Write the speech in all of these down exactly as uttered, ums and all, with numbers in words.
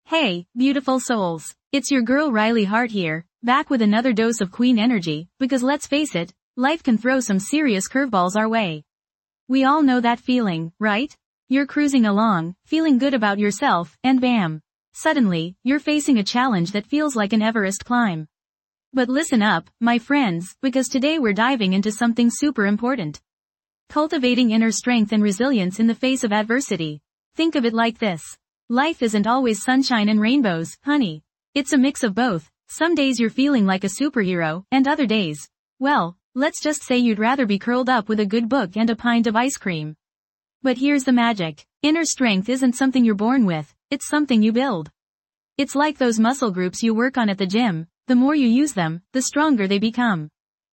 Hey, beautiful souls. It's your girl Riley Hart here, back with another dose of queen energy, because let's face it, life can throw some serious curveballs our way. We all know that feeling, right? You're cruising along, feeling good about yourself, and bam. Suddenly, you're facing a challenge that feels like an Everest climb. But listen up, my friends, because today we're diving into something super important. Cultivating inner strength and resilience in the face of adversity. Think of it like this. Life isn't always sunshine and rainbows, honey. It's a mix of both. Some days you're feeling like a superhero, and other days, well, let's just say you'd rather be curled up with a good book and a pint of ice cream. But here's the magic. Inner strength isn't something you're born with, it's something you build. It's like those muscle groups you work on at the gym. The more you use them, the stronger they become.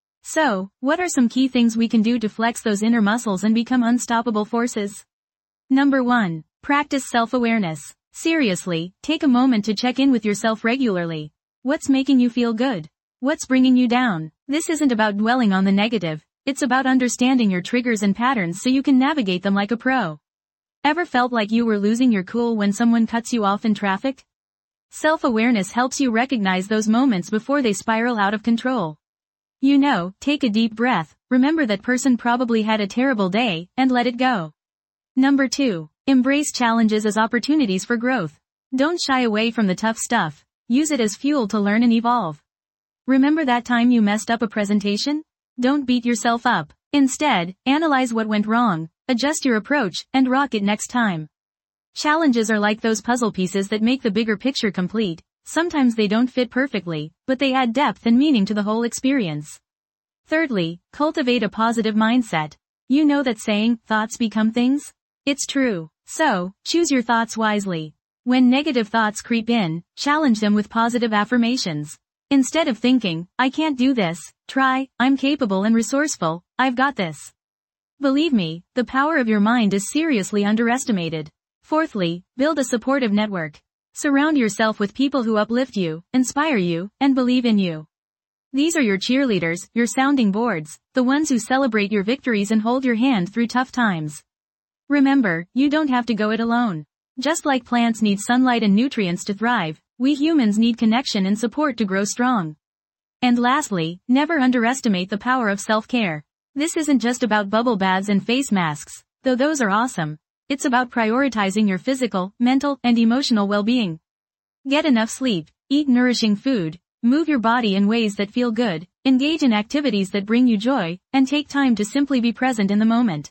So, what are some key things we can do to flex those inner muscles and become unstoppable forces? Number one. Practice self-awareness. Seriously, take a moment to check in with yourself regularly. What's making you feel good? What's bringing you down? This isn't about dwelling on the negative, it's about understanding your triggers and patterns so you can navigate them like a pro. Ever felt like you were losing your cool when someone cuts you off in traffic? Self-awareness helps you recognize those moments before they spiral out of control. You know, take a deep breath, remember that person probably had a terrible day, and let it go. Number two. Embrace challenges as opportunities for growth. Don't shy away from the tough stuff. Use it as fuel to learn and evolve. Remember that time you messed up a presentation? Don't beat yourself up. Instead, analyze what went wrong, adjust your approach, and rock it next time. Challenges are like those puzzle pieces that make the bigger picture complete. Sometimes they don't fit perfectly, but they add depth and meaning to the whole experience. Thirdly, cultivate a positive mindset. You know that saying, thoughts become things? It's true. So, choose your thoughts wisely. When negative thoughts creep in, challenge them with positive affirmations. Instead of thinking, I can't do this, try, I'm capable and resourceful, I've got this. Believe me, the power of your mind is seriously underestimated. Fourthly, build a supportive network. Surround yourself with people who uplift you, inspire you, and believe in you. These are your cheerleaders, your sounding boards, the ones who celebrate your victories and hold your hand through tough times. Remember, you don't have to go it alone. Just like plants need sunlight and nutrients to thrive, we humans need connection and support to grow strong. And lastly, never underestimate the power of self-care. This isn't just about bubble baths and face masks, though those are awesome. It's about prioritizing your physical, mental, and emotional well-being. Get enough sleep, eat nourishing food, move your body in ways that feel good, engage in activities that bring you joy, and take time to simply be present in the moment.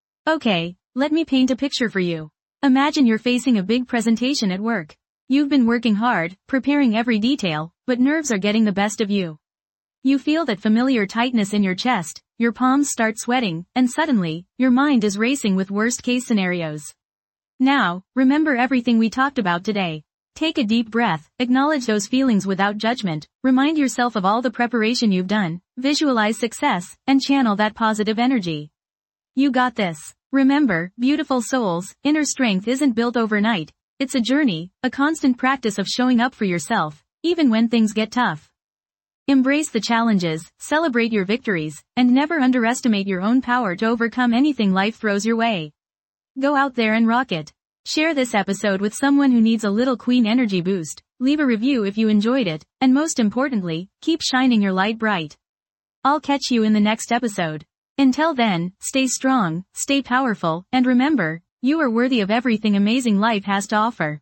Okay. Let me paint a picture for you. Imagine you're facing a big presentation at work. You've been working hard, preparing every detail, but nerves are getting the best of you. You feel that familiar tightness in your chest, your palms start sweating, and suddenly, your mind is racing with worst-case scenarios. Now, remember everything we talked about today. Take a deep breath, acknowledge those feelings without judgment, remind yourself of all the preparation you've done, visualize success, and channel that positive energy. You got this. Remember, beautiful souls, inner strength isn't built overnight. It's a journey, a constant practice of showing up for yourself, even when things get tough. Embrace the challenges, celebrate your victories, and never underestimate your own power to overcome anything life throws your way. Go out there and rock it. Share this episode with someone who needs a little queen energy boost, leave a review if you enjoyed it, and most importantly, keep shining your light bright. I'll catch you in the next episode. Until then, stay strong, stay powerful, and remember, you are worthy of everything amazing life has to offer.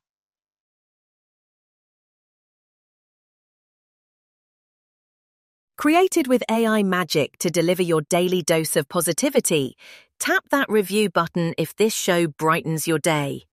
Created with A I magic to deliver your daily dose of positivity, tap that review button if this show brightens your day.